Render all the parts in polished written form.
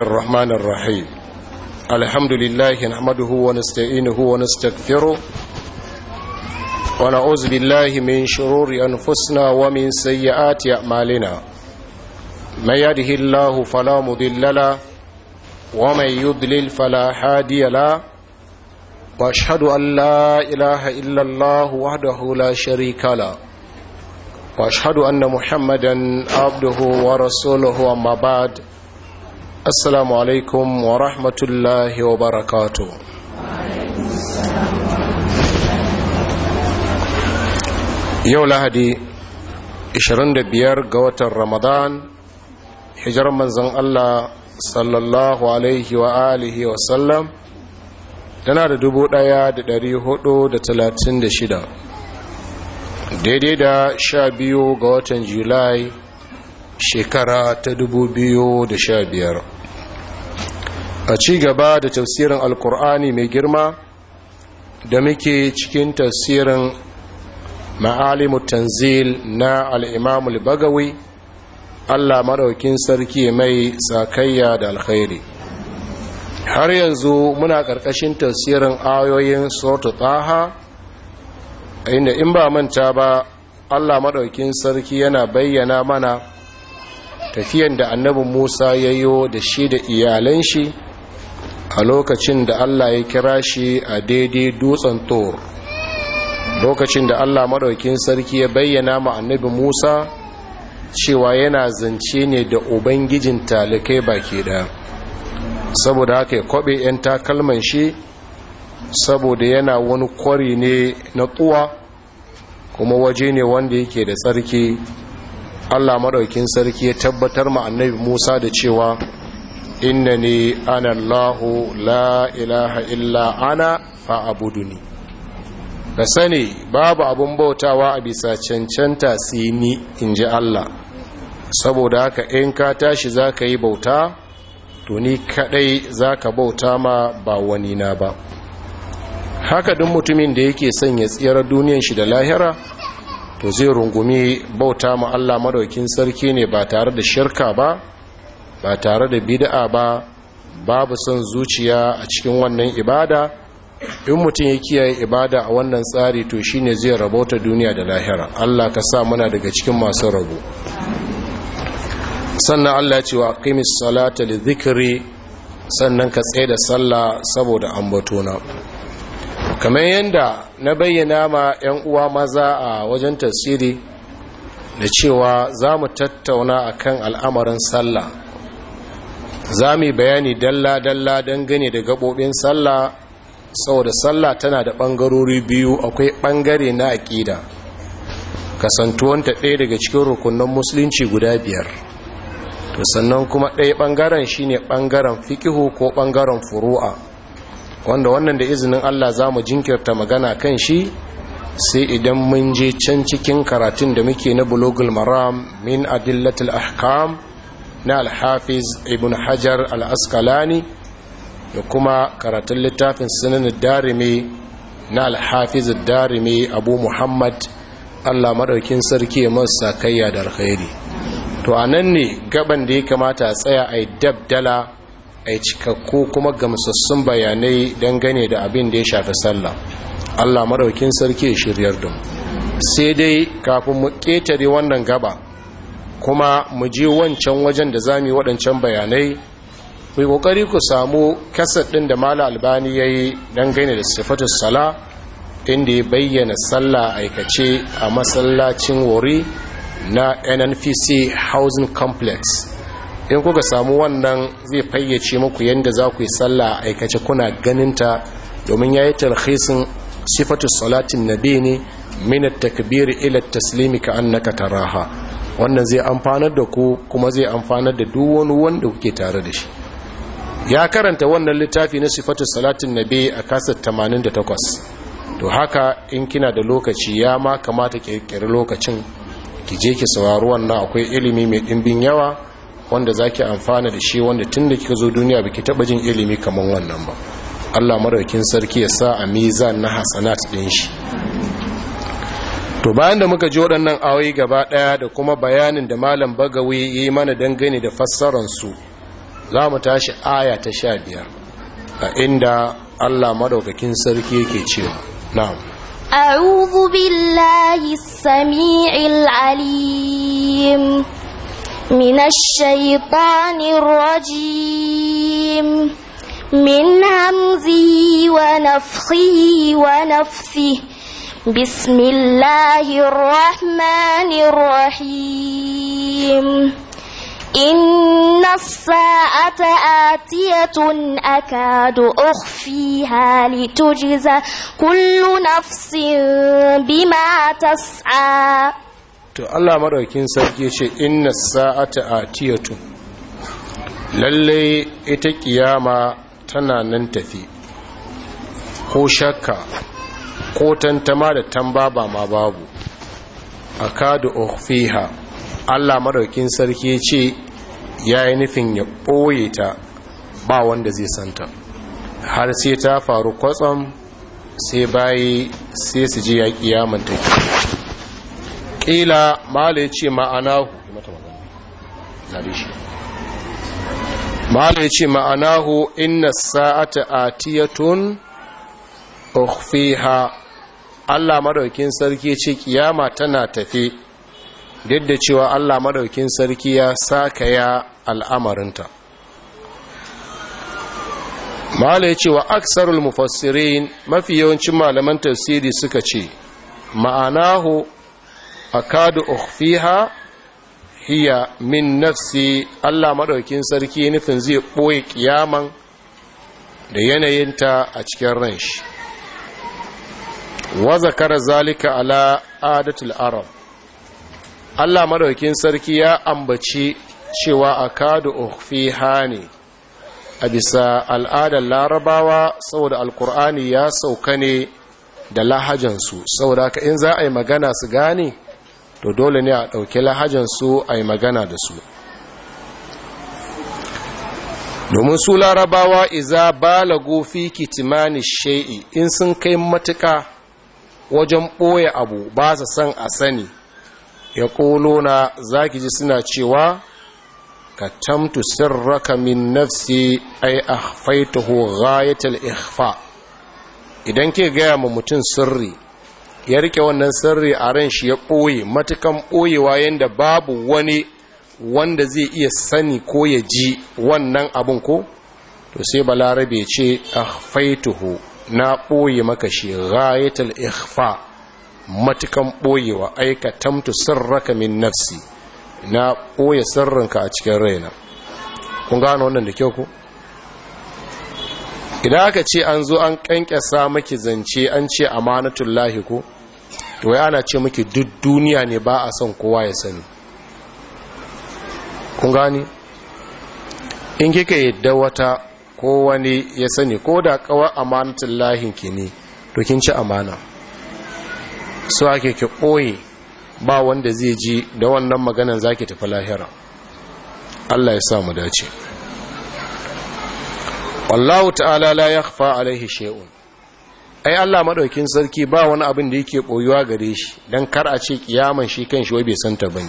الرحمن الرحيم الحمد لله نحمده ونستعينه ونستغفره ونعوذ بالله من شرور أنفسنا ومن سيئات أعمالنا من يهده الله فلا مضل له ومن يضلل فلا هادي له وأشهد أن لا إله إلا الله وحده لا شريك له وأشهد أن محمدا عبده ورسوله أما بعد السلام عليكم ورحمة الله وبركاته يوم لهدي 25 ga watan Ramadan hijirar manzon Allah sallallahu alaihi wa alihi wa sallam tana da 1436 daidai da 12 ga watan Julai shekara ta 2015 a ci gaba da tafsirin alkur'ani mai girma da muke cikin tafsirin ma'alimu tanzil na al'imamu al-bagawi Allah maɗaukin sarki mai sakayya da alkhairi har yanzu muna ƙarƙashin tafsirin ayoyin suratul taha inda in ba manta ba Allah maɗaukin sarki yana bayyana mana tafiyan da annabi Musa ya yi da shi da iyalan shi a lokacin da Allah ya kira shi a daidai dutsen Tur, lokacin da Allah maɗaukin sarki ya bayyana ma annabi Musa cewa yana zance ne da ubangijin talikai baki ɗaya, saboda haka ya kwaɓe 'yan takalman shi saboda yana wani kwari ne na tsuwa kuma waje ne wanda yake da tsarki. Allah maɗaukin sarki ya tabbatar ma annabi Musa da cewa innani ana Allahu la ilaha illa ana fa'buduni, ka sani babu abun bautawa a bisa cancanta sai ni inji Allah, saboda haka in ka tashi zaka yi bauta to ni kadai zaka bauta ma ba wani na ba. Haka duk mutumin da yake son ya tsira duniyar shi da lahira to zai rungumi bauta ma Allah madaukin sarki ne ba tare da shirka ba tare da bid'a ba, babu son zuciya a cikin wannan ibada. In mutum ya kiyaye ibada a wannan tsari to shine zai rabauta duniya da lahira. Allah ka sa muna daga cikin masu rabo. Sannan Allah ya ce wa aqimis salata li dhikri, sannan ka tsaye da sallah saboda ambatona. Kamar yadda na bayyana ma 'yan uwa maza a wajen tafsiri da cewa za mu tattauna akan al'amarin sallah, za mu bayani dalla-dalla dangane da gaɓoɓin sallah, saboda sallah tana da ɓangarori biyu. Akwai ɓangare na aƙida, kasantuwanta ɗaya daga cikin rukunan musulunci guda 5, to sannan kuma ɗaya ɓangaren shine ɓangaren fikihu ko ɓangaren furu'a, wanda wannan da izinin Allah za mu jinkirta magana kan shi sai idan mun je can cikin karatun da muke na bulugul maram min adillatul ahkam na alhafiz ibn hajar al-asqalani da kuma karatun littafin sunan darimi na alhafiz darimi abu muhammad, Allah madaukin sarki masa kayya da alkhairi. To anan ne gaban da ya kamata a tsaya a dabdala a cikakku kuma gamsassun bayanai dangane da abin da ya shafi sallah. Allah madaukin sarki ya shiryar da mu. Sai dai kafin mu ketare wannan gaba kuma mu je wancan wajen da zamu yi waɗancan bayanai, ku yi kokari ku samu kasad din da Malam Albani yayi dangane da sifatus sala, inda ya bayyana sallah aikace a masallacin Wari na NNPC Housing Complex. In kuka samu wannan zai fayyace muku yadda za ku yi sallah a aikace kuna ganinta, domin ya yi talhisin sifatu salatin nabi ne min at-takbir ila at-taslimi ka annaka taraha. Wannan zai amfanar da ku kuma zai amfanar da duk wani wanda kuke tare da shi. Ya karanta wannan littafi na sifatu salatin nabi a kasar 88. To haka in kina da lokaci ya ma kamata ki kirkiri lokacin ki je ki saurari wannan, akwai ilimi mai dimbin yawa wanda zaki amfana da shi, wanda tunda kika zo duniya biki taba jin ilimi kaman wannan ba. Allah madaukin sarki ya sa a mizan na hasanat din shi. To bayan da muka ji waɗannan ayoyi gaba ɗaya da kuma bayanin da Malam Bagawi yi mana dangane da fassarar su, za mu tashi aya ta 15 a inda Allah madaukakin sarki yake cewa na'am a'udhu billahi as-sami'il 'alim minash shaitanir rajim min hamzihi wa nafthihi wa nafthihi bismillahir rahmanir rahim إن الساعة آتية أكاد أخفيها لتجزى كل نفس بما تسعى. to Allah madaukin sarki ce inna sa'ata atiyatu, lalle ita kiyama tana nan tafi, ko shakka ko tantama da tambaba ma babu. akadu ukhfiha, Allah madaukin sarki ce ya yi nufin ya ɓoye ta ba wanda zai santa har sai ta faru kwatsam, sai bayi sai su ji ya kiyaman take. ƙila mala ya ce ma'anahu inna sa'ata atiyatun ukhfiha, Allah madaukin sarki ce kiyama tana tafe, duk da cewa Allah madaukin sarki ya saka ya al'amarinta. Mala ya ce wa aksarul mufassirin, mafi yawancin malaman tafsiri suka ce ma'anahu akadu ukhfiha hiya min nafsi, Allah madaukin sarki nufin zai ɓoye kiyaman da yanayinta a cikin ran shi. wa zakara zalika ala adatul arab, Allah madaukin sarki ya ambaci cewa akadu ukhfiha ne a bisa al'adar larabawa, saboda alkur'ani ya sauka ne da lahajansu, saboda ka in za a yi magana su gane to dole ne a ɗauki lahajansu a yi magana da su. domin su larabawa iza balagu fi kitimani shay'i, in sun kai matuka wajen ɓoye abu ba su san a sani, ya ƙolona za ki ji suna cewa ka tamtu sirraka min nafsi ai akhfaitahu ghayatal ikhfa. idan ke gaya ma mutum sirri, ya rike wannan sirri a ran shi ya ɓoye matukan ɓoyewa yanda babu wani wanda zai iya sani ko ya ji wannan abin ko, to sai balarabe ce akhfaituhu, na ɓoye maka shi ghayatal ikhfa, matukan ɓoyewa, aika tamtu sirraka min nafsi, na ɓoye sirrinka a cikin raina. kun gano wannan da kyau ku? idan aka ce an zo an kankasa maki zance an ce amanatullahi ko, to wai ana ce maki duk duniya ne ba a son kowa ya sani. kun gani? in kika yadda wata ko wani ya sani, ko da kawar amanatullahin ki ne, to kin ci amana. so ake ki ɓoye, ba wanda zai ji, da wannan maganan zaki tafi lahira. Allah ya sa mu dace. wallahu ta'ala la yakhfa alaihi shay'un, ai Allah madaukin sarki ba wani abin da yake boyuwa gare shi, dan kar a ce kiyaman shi kanshi wai bai santa bane.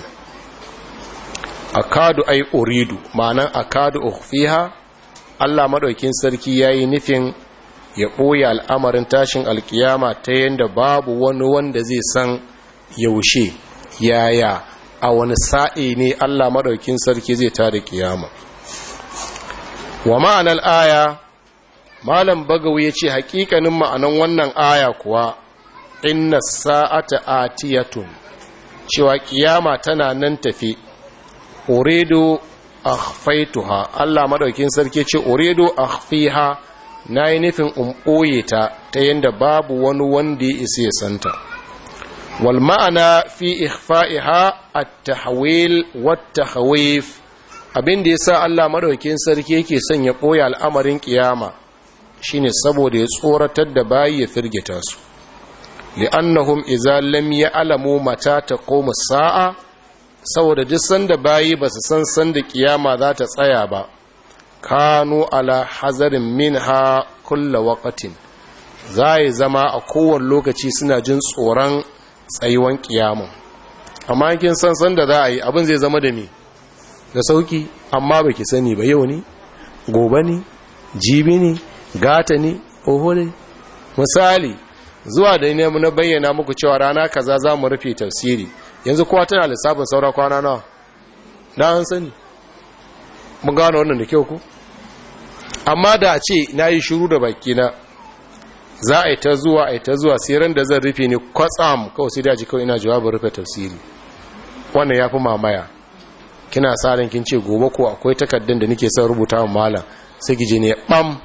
akadu ai uridu, ma'anan akadu ukhfiha, Allah madaukin sarki yayi nufin ya boye al'amarin tashin alkiyama ta yanda babu wani wanda zai san yaushe, yaya, a wani sa'i ne Allah madaukin sarki zai tada kiyama. wa ma'anar aya, malam bagawi ya ce hakikanin ma'anan wannan aya kuwa inna sa'ata atiyatun, cewa kiyama tana nan tafi. uridu akhfaituha, Allah madaukin sarki ce uridu akhfiha, nayi nufin ɓoye ta ta yanda babu wani wanda ya isa ya santa. wal ma'ana fi ikhfa'iha at-tahwil wat-takhwif, abin da yasa Allah madaukin sarki yake son ya ɓoye al'amarin kiyama shine saboda ya tsoratar da bayi, ya firgita su. li'annahum idza lam ya'lamu mata taqumu as-sa'a, saboda duk sanda bayi ba su san sanda kiyama za ta tsaya ba, kanu ala hazarin minha kulla waqtin, zai zama a kowane lokaci suna jin tsoron tsayuwan kiyama. amma kin san sanda za a yi abin zai zama da me, da sauki, amma baki sani ba, yau ne gobe ne, jibi ne, gata ne, oho ne. Misali zuwa da ne na bayyana muku cewa rana kaza za mu rufe tafsiri, yanzu kowa tana lissafin saura kwana nawa na an sani. Mun gano wannan da kyau ku. Amma da a ce na yi shiru da bakina, za a yi ta zuwa sai ran da zan rufe ne kwatsam kawai sai daji kawai ina jawabin rufe tafsiri. Wannan ya fi mamaya. Kina sa ran kin ce gobe ko akwai takardun da nake son rubuta wa malam, sai gije ne bam.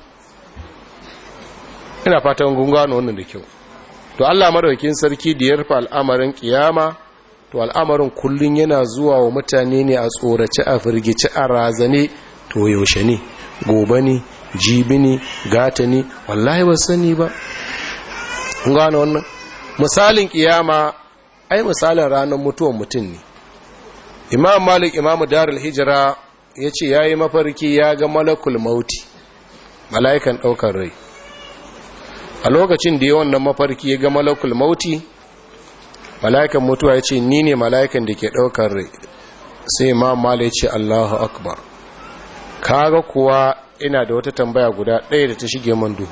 Ina fatan kun gano wannan da kyau. To Allah madaukakin sarki da ya rufe al'amarin kiyama, to al'amarin kullun yana zuwa wa mutane ne a tsorace, a firgice, a razane. To yaushe ne, gobe ne, jibi ne, gata ne, wallahi ba sani ba. Kun gano wannan? Misalin kiyama ai misalin ranar mutuwar mutum ne. Imam Malik Imam Darul Hijra yace yayi mafarki ya ga malakul mauti, mala'ikan daukar rai. A lokacin da ya wannan mafarki ya ga malakul mauti, mala'ikan mutuwa yace ni ne mala'ikan da ke daukar rai. Sai Imam Malik ya ce Allahu akbar. Kaga kuwa ina da wata tambaya guda ɗaya da ta shige man duhu.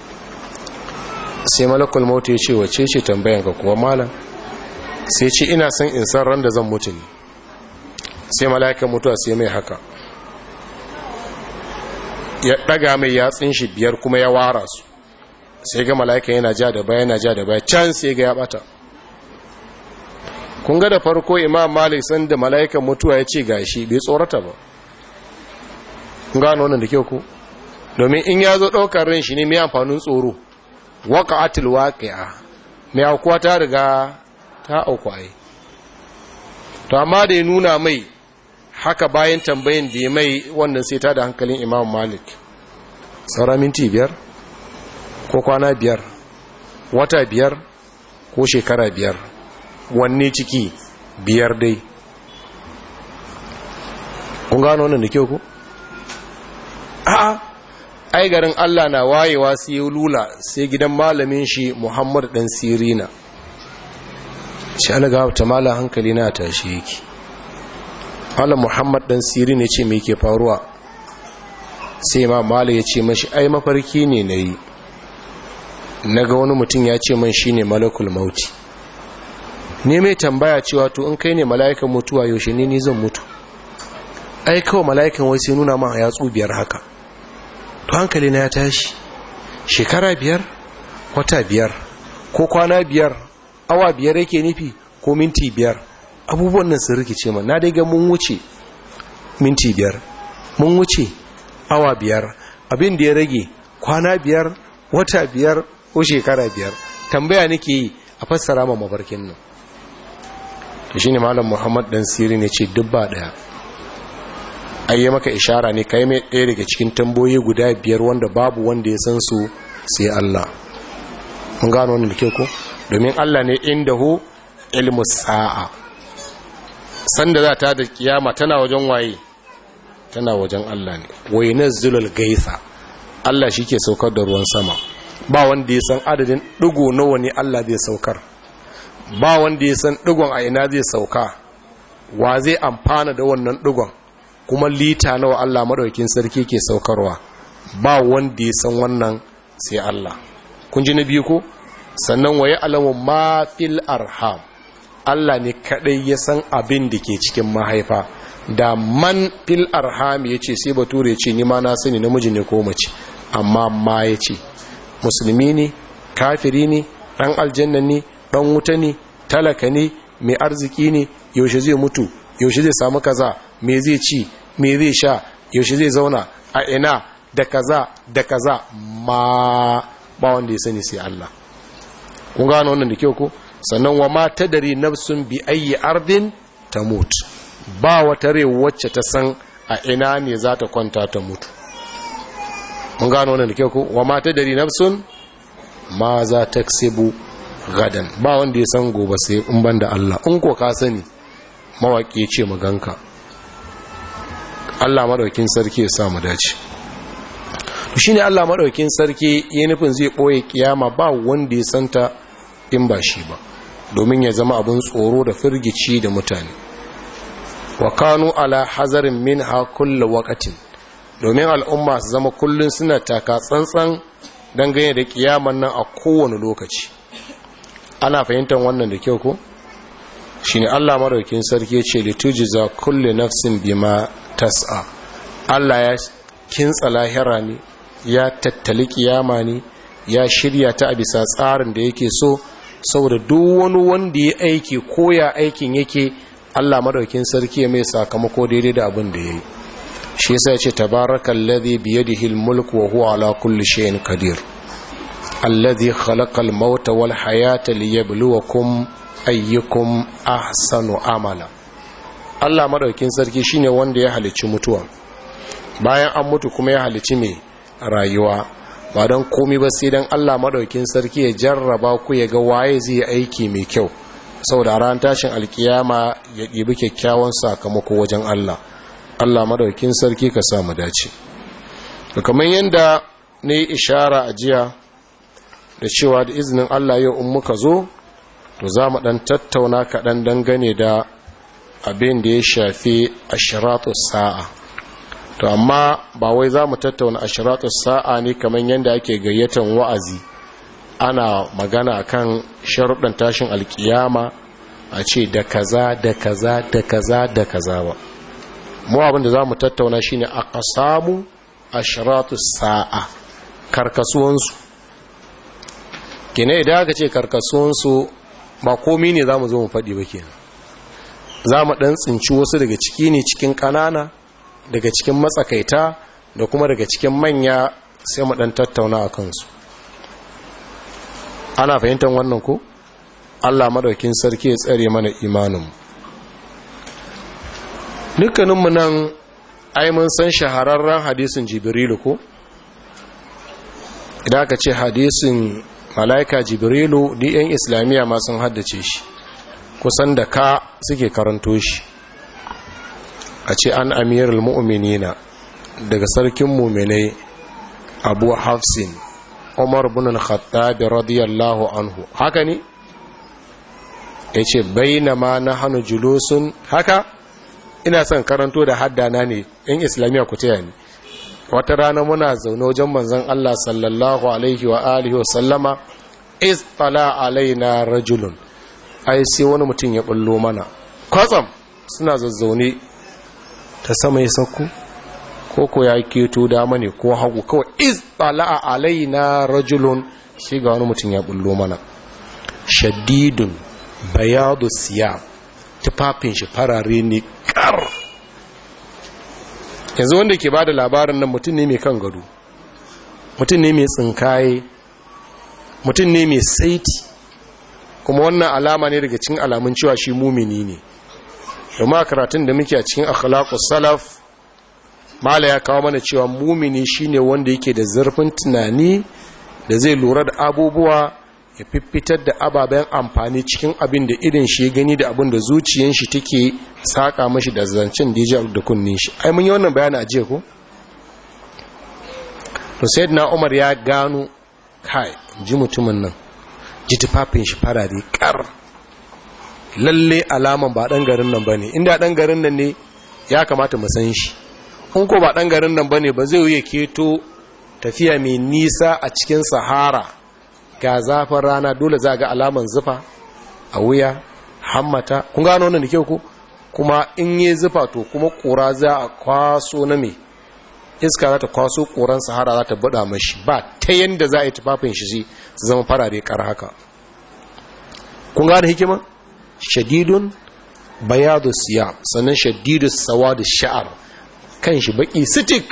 Sai malakul mauti ya ce wace ce tambayanka kuwa malam? Sai ce ina son in san ran da zan mutu ne. Sai mala'ikan mutuwa sai mai haka, ya daga mai yatsin shi 5 kuma ya wara su. Sai ga mala'ikan yana ja da baya can sai ga ya bata. Kun ga da farko Imam Malik san da mala'ikan mutuwa ya ce gashi bai tsorata ba. Kun gano wannan da kyau ko? Domin in ya zo daukar ran shi ne mai amfanin tsoro. Waqa'atul waqi'a, mai aukuwa ta riga ta auku ai. To amma da ya nuna mai haka bayan tambayin da ya mai, wannan sai ta da hankalin Imam Malik. Saura minti 5 ko kwana 5, wata 5 ko shekara 5, wanne ciki 5 dai. Kun gano wannan da kyau ko? A'a, ai garin Allah na wayewa sai ya lula sai gidan malamin shi Muhammad dan Sirina. Shi alaga ta mala hankali na tashi yake. Allah Muhammad dan Sirina ce me yake faruwa? Sai ma mala ya ce mashi ai mafarki ne nayi. Naga wani mutum ya ce man shine malakul mauti. Ne mai tambaya cewa to in kai ne mala'ikan mutuwa yaushe ne ni zan mutu? Ai kawai mala'ikan wai sai nuna ma yatsu 5 haka. To hankali na ya tashi. Shekara 5, wata 5, ko kwana 5, awa 5 yake nufi ko minti 5. Abubuwan nan sun rikice man. Na dai ga mun wuce minti 5, mun wuce awa 5, abin da ya rage kwana 5, wata 5 ko shekara 5. Tambaya nake yi a fassara ma mafarkin nan. To shine malam Muhammad dan Siri ne ce dubba daya. Ayye maka ishara ne kai mai ɗaya daga cikin tamboyi guda 5 wanda babu wanda ya san su sai Allah. Mun gano wannan dake ko? Domin Allah ne indahu ilmu sa'a. Sanda za ta da kiyama tana wajen waye? Tana wajen Allah ne. Wa yunzilul gaitha. Allah shike saukar da ruwan sama. Ba wanda ya san adadin digo nawa ne Allah zai saukar. Ba wanda ya san digon a ina zai sauka. Wa zai amfana da wannan digon? Kuma lita nawa Allah madaukakin sarki ke saukarwa? Ba wanda ya san wannan sai Allah. Kun ji na biyu ko? Sannan waye alamu ma fil arham. Allah ne kadai ya san abin da ke cikin mahaifa. Da man fil arham yace sai bature yace ni ma na sani namiji ne ko mace. Amma ma yace musulmi ne, kafiri ne, dan aljanna ne, dan wuta ne, talaka ne, mai arziki ne, yaushe zai mutu, yaushe zai samu kaza, me zai ci, me zai sha, yaushe zai zauna a ina, da kaza ma ba wanda ya sani sai Allah. Kun gano wannan da kyau ko? Sannan wa ma tadari nafsun bi ayyi ardin tamut. Ba wata rai wacce ta san a ina ne za ta kwanta ta mutu. Kun gano wannan da kyau ko? Wa ma tadari nafsun ma za taksibu gadan. Ba wanda ya san gobe sai in banda Allah. In ko ka sani mawaki ya ce maganka. Allah madaukin sarki ya sa mu dace. Shi ne Allah madaukin sarki ya nufin zai boye kiyama ba wanda ya santa in ba shi ba, domin ya zama abin tsoro da firgici da mutane. Wa kanu ala hazarin minha kullu waqtin. domin al'umma su zama kullum suna taka tsantsan dangane da kiyaman nan a kowane lokaci. Ana fahimtar wannan da kyau ko? Shine Allah madaukakin sarki ya ce litujza kullu nafsin bima tas'a. Allah ya kintsa lahira ne, ya tattali kiyama ne, ya shirya ta a bisa tsarin da yake so, saboda duk wani wanda ya aiki ko ya aikin yake, Allah madaukakin sarki ya mai sakamako daidai da abin da yayi. Shi yasa ya ce tabarakallazi biyadihi almulku wa huwa ala kulli shay'in qadir. Alladhi khalaqal mauta wal hayata liyabluwakum ayyukum ahsanu amala. Allah madaukakin sarki shine wanda ya halicci mutuwa, bayan an mutu kuma ya halicci mai rayuwa, ba don komai ba sai dan Allah madaukakin sarki ya jarraba ku ya ga waye zai yi aiki mai kyau, saboda ran tashin alkiyama ya ɗibi kyakkyawan sakamako wajen Allah. Allah madaukakin sarki ka sa mu dace. Kamar yanda ne ishara a jiya da cewa da izinin Allah yau in muka zo to za mu ɗan tattauna kaɗan dangane da abin da ya shafi ashiratu sa'a. To amma ba wai za mu tattauna ashiratu sa'a ne kamar yadda ake gayyatan wa'azi ana magana kan sharuɗan tashin alkiyama a ce da kaza da kaza da kaza da kaza ba. Mu abin da za mu tattauna shine aqsamu ashiratu sa'a, karkasuwansu. Kene idan aka ce karkasuwansu ba komi ne za mu zo mu faɗi ba kenan. Za mu ɗan tsinci wasu daga ciki ne cikin ƙanana, daga cikin matsakaita, da kuma daga cikin manya, sai mu ɗan tattauna a kansu. Ana fahimtar wannan ko? Allah madaukin sarki ya tsare mana imanin. Dukkaninmu nan ai mun san shahararren hadisin Jibrilu ko? Idan aka ce hadisin malaika Jibrilu, ni yan islamiyya ma sun haddace shi, kusan da ka suke karanto shi. A ce an amirul mu'minina, daga sarkin mu'minai Abu Hafsin Umar ibn al-Khattab radiyallahu anhu. Haka ne? Yace bainama nahnu julusun, haka ina son karanto da haddana ne yan islamiyya ku taya ni. Wata rana muna zaune wajen manzon Allah sallallahu alaihi wa alihi wa sallama, istala alaina rajulun, ai sai wani mutum ya bullo mana kwatsam. Suna zazzaune ta sama ya sauko ko ya keto dama ne ko hagu, kawai istala alaina rajulun, shi ga wani mutum ya bullo mana, shadidun bayadu siyam, tufafin shi farare ne kar. Yanzu wanda ke bada labarin nan mutum ne mai kan gado, mutum ne mai tsinkaye, mutum ne mai saiti, kuma wannan alama ne daga cikin alamun cewa shi mumini ne. Domin a karatun da muke a cikin akhlaqus salaf, mala ya kawo mana cewa mumini shine wanda yake da zurfin tunani da zai lura da abubuwa, ya fiffitar da ababen amfani cikin abin da irin shi ya gani da abin da zuciyar shi take saka mashi da zancen da da kunnin shi. Ai mun yi wannan bayani a jiya ko? To sayyidina Umar ya gano kai ji mutumin nan, ji tufafin shi farare kar, lalle alaman ba dan garin nan bane. Inda dan garin nan ne ya kamata mu san shi, in ko ba dan garin nan bane ba zai yi keto tafiya mai nisa a cikin sahara ga zafin rana, dole za ga alaman zufa a wuya, hammata. Kun gano wannan da kyau ko? Kuma in yi zufa to kuma kura za a kwaso na me, iska za ta kwaso koran sahara za ta buɗa mashi, ba ta yanda za a yi tufafin shi su zama farare kar haka. Kun gano hikima? Shadidun bayadu siyam, sannan shadidu sawadu sha'ar, kan shi baki sitik,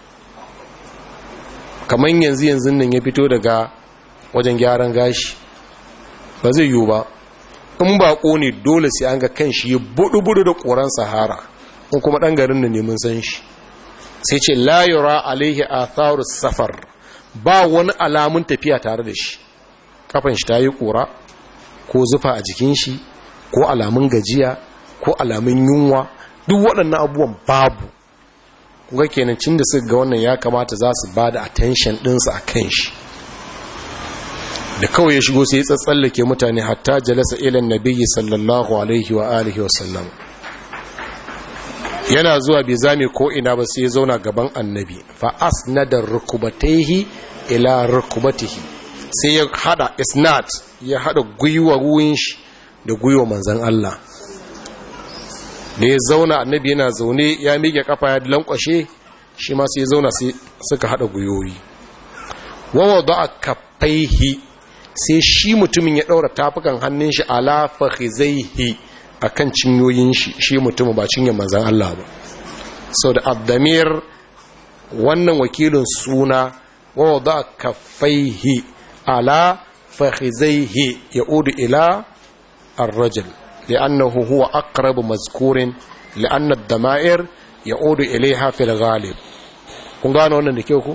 kamar yanzu nan ya fito daga wajen gyaran gashi. Ba zai yiwu ba, in bako ne dole sai an ga kan shi ya budu-budu da koran sahara, in kuma ɗan garin nan ne mun san shi. Sai ce la yura alaihi atharu safar, ba wani alamun tafiya tare da shi, kafan shi ta yi kura ko zufa a jikin shi ko alamun gajiya ko alamun yunwa, duk waɗannan abubuwan babu. Kuga kenan cin da suka ga wannan ya kamata za su ba da attention ɗinsu a kan shi. Da kawai ya shigo sai ya tsatsallake mutane hatta jalasa ilan nabiyyi sallallahu alaihi wa alihi wa sallam. yana zuwa bai zame ko ina ba sai ya zauna gaban annabi fa asnada rukubatayhi ila rukubatihi, sai ya hada isnad, ya hada gwiwowin shi da gwiwa manzon Allah. da ya zauna annabi yana zaune ya miƙe kafa ya lankwashe, shi ma sai ya zauna sai suka hada guyoyi. wa wada'a kaffaihi, sai shi mutumin ya daura tafukan hannun shi ala fakhizaihi, akan cinyoyin shi, shi mutumin ba cinye manzon Allah ba. sau da abdamir wannan wakilin suna wa wada'a kaffaihi ala fakhizaihi yaudu ila ar-rajul li'annahu huwa aqrabu mazkurin li'anna ad-dama'ir yaudu ilayha fil ghalib. kun gano wannan da kyau ku?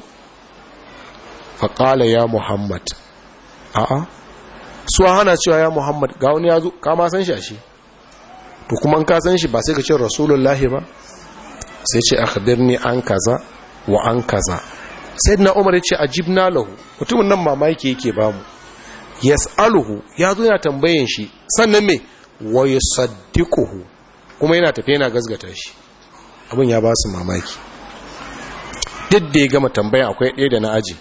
faƙala ya Muhammad. A'a, su hana cewa ya Muhammad, ga wani ya zo, ka ma san shi a shi. To kuma ka san shi ba sai ka ce Rasulullahi ba? Sai ce akhbirni an kaza wa an kaza. Sayyidina Umar ya ce ajibna lahu, mutumin nan mamaki yake ba mu. Yas'aluhu, ya zo yana tambayen shi, sannan me? Wa yusaddiquhu, kuma yana tafe yana gazgata shi. Abin ya ba su mamaki. Duk da ya gama tambaya akwai ɗaya da na aji.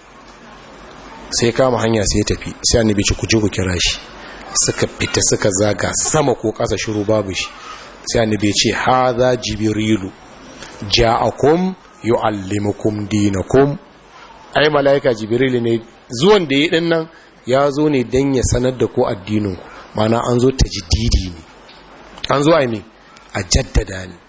Sai kama hanya sai ya tafi, sai annabi ce ku je ku kira shi. Suka fita suka zaga sama ko ƙasa shiru babu shi. Sai annabi ce hadha jibrilu ja'akum yu'allimukum dinakum. Ai malaika jibril ne zuwan da yi din nan ya zo ne dan ya sanar da ku addinin ku. Mana an zo tajdidi ne. An zo ai ne a jaddada ne.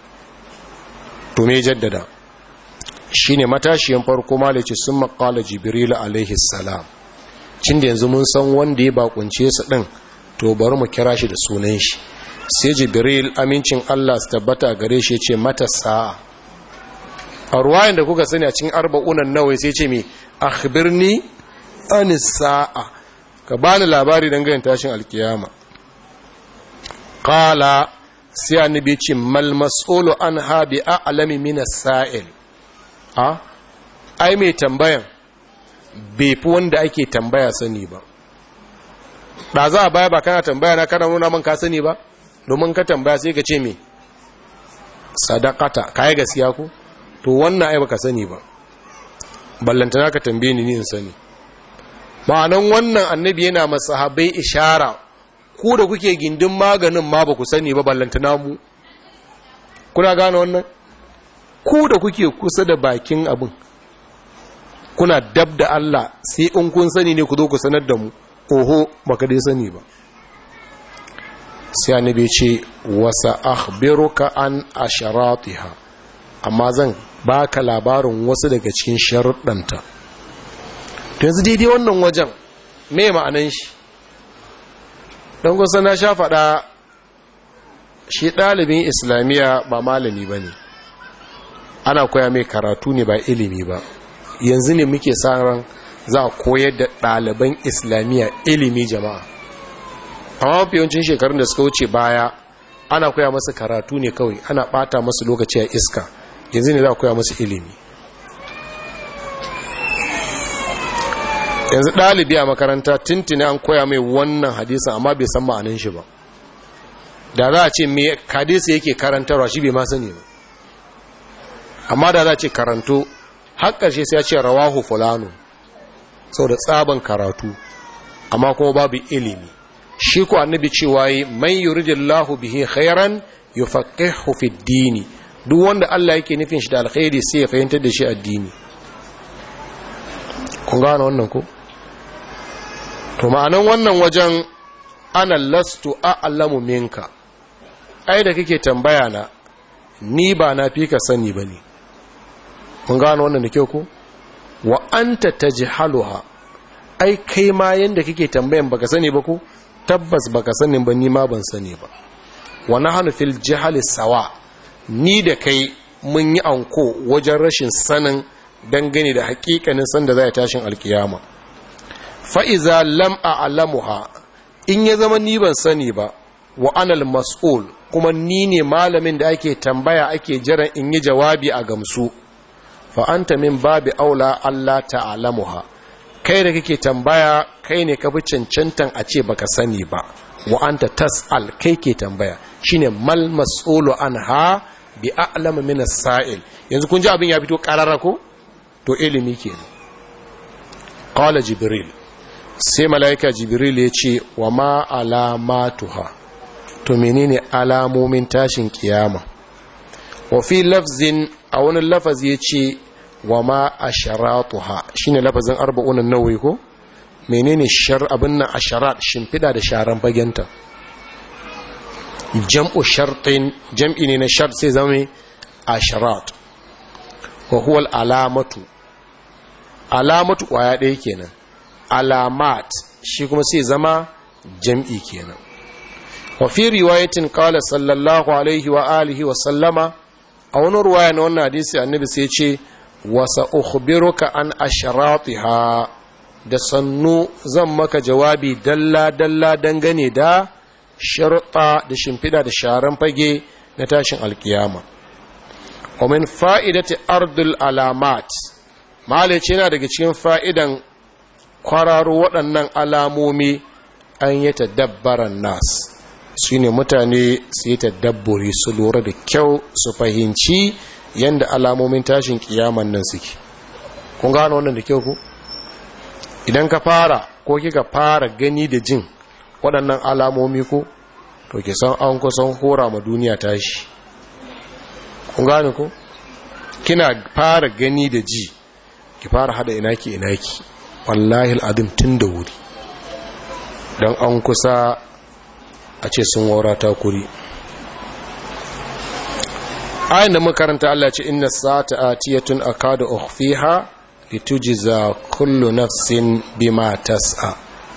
To me jaddada? Shine matashiyan farko malaci sun maƙala jibril alaihi salam. Cin da yanzu mun san wanda ya bakunce su din, to bari mu kira shi da sunan shi. Sai jibril amincin Allah su tabbata gare shi ce mata sa'a. A ruwayan da kuka sani a cikin arba'unan nawai sai ce me akhbirni anis sa'a, ka bani labari dangane tashin alkiyama. Qala sai annabi ce mal mas'ulu anha bi a'lami min as-sa'il. Ai mai tambayan bai fi wanda ake tambaya sani ba. Da za a baya ba kana tambaya na kana nuna man ka sani ba, domin ka tambaya sai ka ce me sadaqata, kai gaskiya ku, to wannan ai baka sani ba, ballantana ka tambaye ni in sani. ma'anan wannan annabi yana masahabai ishara, ku da kuke gindin maganin ma ba ku sani ba, ballantana mu. Kuna gane wannan? Ku da kuke kusa da bakin abin, kuna dab da Allah, sai in kun sani ne ku zo ku sanar da mu. Oho, baka dai sani ba. Sai annabi ce wasa akhbiruka an asharatiha, amma zan baka labarin wasu daga cikin sharuɗanta. To yanzu daidai wannan wajen me ma'anan shi? Don kusa na sha faɗa, shi ɗalibin islamiyya ba malami ba ne, ana koya mai karatu ne ba ilimi ba. Yanzu ne muke sa ran za a koyar da ɗaliban islamiyya ilimi jama'a. Amma mafi yawancin shekarun da suka wuce baya ana koya masu karatu ne kawai, ana ɓata masu lokaci a iska. Yanzu ne za a koya masu ilimi. Yanzu ɗalibi a makaranta tuntuni an koya mai wannan hadisan amma bai san ma'anin shi ba. Da za a ce me hadisi yake karantarwa shi bai ma sani ba. Amma da za a ce karanto har ƙarshe sai ya ce rawahu fulano, sau da tsaban karatu, amma kuma babu ilimi. Shi ko annabi cewa yi man yuridillahu bihi khairan yufaqihu fid dini, duk wanda Allah yake nufin shi da alkhairi sai ya fahimtar da shi addini. Kun gane wannan ko? To ma'anan wannan wajen ana lastu a'lamu minka, ai da kake tambaya na ni ba na fi ka sani bane. Kun gano wannan da kyau ko? Wa anta tajhaluha, ai kai ma yanda kake tambayan baka sani ba ko? Tabbas baka sani ba, ni ma ban sani ba. Wa nahnu fil jahli sawa, ni da kai mun yi anko wajen rashin sanin dangane da hakikanin san da zai tashin alkiyama. Fa iza lam a'lamuha, in ya zama ni ban sani ba, wa anal mas'ul, kuma ni ne malamin da ake tambaya ake jiran in yi jawabi a gamsu. Fa'anta min babi aula Allah ta'alamuha, kai da kake tambaya kai ne ka fi cancantan a ce baka sani ba. Wa'anta tas'al, kai ke tambaya, shi ne mal mas'ulu an ha bi a'lama min as-sa'il. Yanzu kun ji abin ya fito karara ko to ilimi kenan. Qala Jibril, sai malaika Jibril ya ce wa ma alamatuha, to menene alamomin tashin kiyama? Wa fi lafzin, a wani lafazi ya ce wa ma asharatuha, shine lafazin 40 an-Nawawi ko menene abin nan asharat, shimfida da sharan bagenta. Jam'u shartin, jam'i ne na shart sai zama asharat. wa huwa al-alamatu, alamatu kwaya ɗaya kenan, alamat shi kuma sai zama jam'i kenan. wa fi riwayatin qala sallallahu alaihi wa alihi wa sallama, a wani ruwaya na wannan hadisi annabi sai ce wa sa'ukhbiruka an asharatiha, da sannu zan maka jawabi dalla dalla dangane da sharuɗa da shimfiɗa da sharan fage na tashin alkiyama. wa min fa'idati ardul alamat, malaci yana daga cikin fa'idan kwararo waɗannan alamomi an yi tadabbaran nas, su ne mutane su yi tadabburi, su lura da kyau, su fahimci yadda alamomin tashin kiyaman nan suke. kun gano wannan da kyau ku? Idan ka fara ko kika fara gani da jin waɗannan alamomi ko, to ke san an kusan hora ma duniya tashi. kun gane ko? Kina fara gani da ji, ki fara hada inaki wallahi al'adun tun da wuri, don an kusa a ce sun wara ta kuri. ayin da makaranta Allah ce inna sa'ata atiyatun akadu ukhfiha litujza kullu nafsin bima tas'a.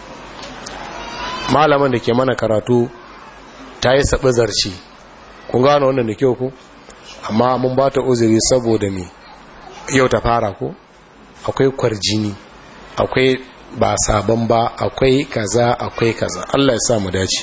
malaman da ke mana karatu ta yi saɓi zarci, kun gano wannan da kyau ku, amma mun ba ta uzuri saboda me yau ta fara ku, akwai kwarjini, akwai ba sabon ba, akwai kaza akwai kaza. Allah ya sa mu dace.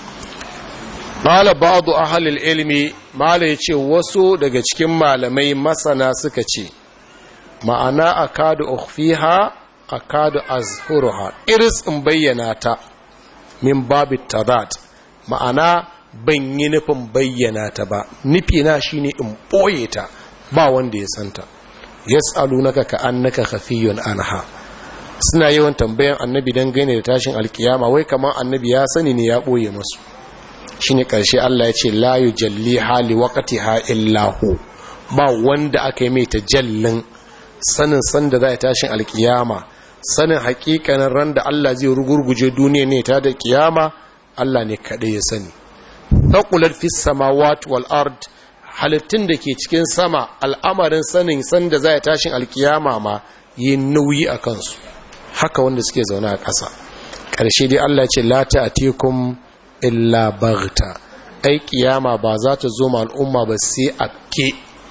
Mala ba'du ahlil ilmi, mala yace wasu daga cikin malamai masana suka ce ma'ana akadu ukhfiha akadu azhuruha, iris in bayyana ta min babit tadat, ma'ana ban yi nufin bayyana ta ba, nufi na shine in boye ta ba wanda ya santa. yas'alunaka ka'annaka khafiyun anha, suna yawan tambayan annabi dangane da tashin alkiyama wai kamar annabi ya sani ne ya boye masu. shine karshe Allah ya ce la yujalli hali waqtiha illa hu, ba wanda aka yi mai tajallin sanin sanda za a tashin alkiyama, sanin hakikanin ran da Allah zai rugurguje duniya ne ta da kiyama, Allah ne kadai ya sani. taqulat fis samawati wal ard, halittun da ke cikin sama al'amarin sanin sanda za a tashin alkiyama ma yi nauyi a kansu, haka wanda suke zaune a ƙasa. ƙarshe dai Allah ce la ta'atikum illa baghta, ai kiyama ba za ta zo ma al'umma ba sai a ke,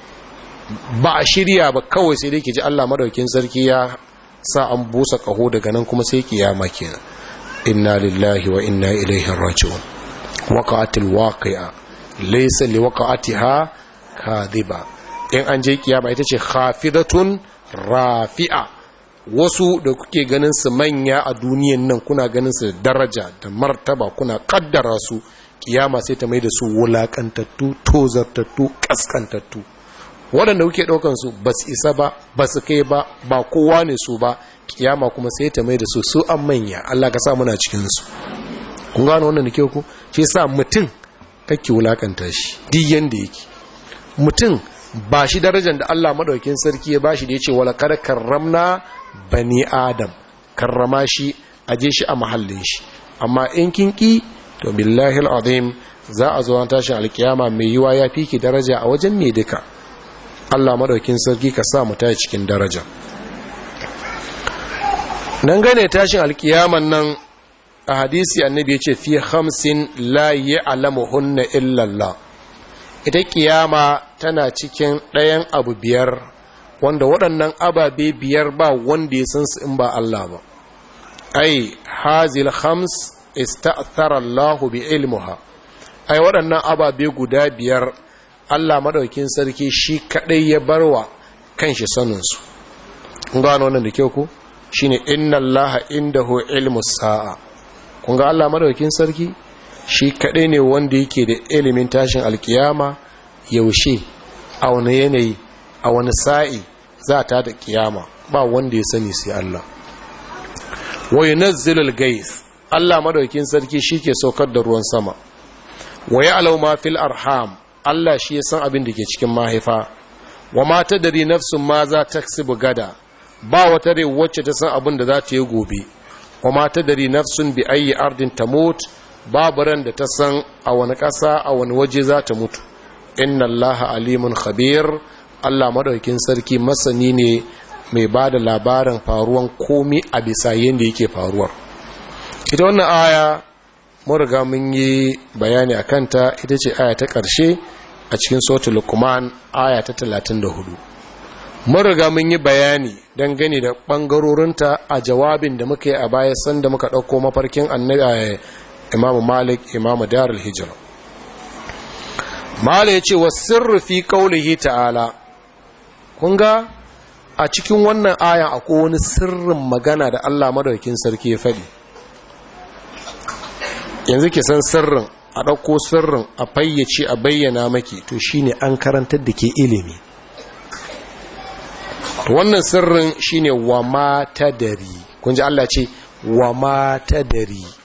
ba a shirya ba, kawai sai dai ke ji Allah madaukin sarki ya sa an busa kaho, daga nan kuma sai kiyama kenan. inna lillahi wa inna ilaihi raji'un. waqa'atil waqi'a laysa liwaqa'atiha kadhiba, in an je kiyama ita ce khafidatun rafi'a. wasu da kuke ganin su manya a duniyan nan, kuna ganin su da daraja da martaba, kuna kaddara su, kiyama sai ta mai da su wulakantattu, tozartattu, kaskantattu. waɗanda kuke ɗaukan su ba su isa ba, ba su kai ba, ba kowa ne su ba, kiyama kuma sai ta mai da su an manya. Allah ka sa muna cikin su. kun gano wannan da ke ku? shi yasa mutum kake wulakanta shi duk yanda yake. mutum ba shi darajar da Allah madaukakin sarki ya bashi da yace wala kad karramna bani adam, karrama shi, aje shi a mahallin shi. amma in kin ki, to billahi alazim za a zo an tashi alkiyama mai yiwa ya fi ki daraja a wajen me duka. Allah madaukakin sarki ka sa mu tashi cikin daraja. nan gane tashin alkiyaman nan, a hadisi annabi ya ce fi 5 la ya'lamuhunna illa Allah. ita kiyama tana cikin ɗayan abu 5 wanda waɗannan ababe 5 ba wanda ya san su in ba Allah ba. ai hazil 5 ista'thara Allah bi ilmuha, ai waɗannan ababe guda 5 Allah madaukin sarki shi kadai ya barwa kanshi sanin su. kun ga wannan da kyau ko? shine inna Allah indahu ilmus sa'a. kun ga Allah madaukin sarki shi kadai ne wanda yake da ilimin tashin alkiyama, yaushe a wani yanayi a wani sa'i za ta da kiyama ba wanda ya sani sai Allah. wa yunazzilul gaith, Allah madaukin sarki shike saukar da ruwan sama. wa ya'lamu ma fil arham, Allah shi ya san abin da ke cikin mahaifa. wa ma tadri nafsun ma za taksibu gada, ba wata rai wacce ta san abin da za ta yi gobe. wa ma tadri nafsun bi ayyi ardin tamut, babu ran da ta san a wani ƙasa a wani waje za ta mutu. inna Allaha alimun khabir, Allah madaukin sarki masani ne mai ba da labarin faruwan komi a bisa yadda yake faruwar. Ita wannan aya mun riga mun yi bayani a kanta, ita ce aya ta ƙarshe a cikin suratul Luqman aya ta 34. mun riga mun yi bayani dangane da ɓangarorinta a jawabin da muka yi a baya sanda muka ɗauko mafarkin annabi Imam Malik, Imam Darul Hijra. Malik ya ce wa sirri fi qaulihi ta'ala, kun ga a cikin wannan aya akwai wani sirrin magana da Allah madaukakin sarki ya faɗi. Yanzu ke san sirrin, a ɗauko sirrin a fayyace a bayyana maki, to shine an karantar da ke ilimi. Wannan sirrin shine wa ma tadari, kun ji Allah ce wa ma tadari.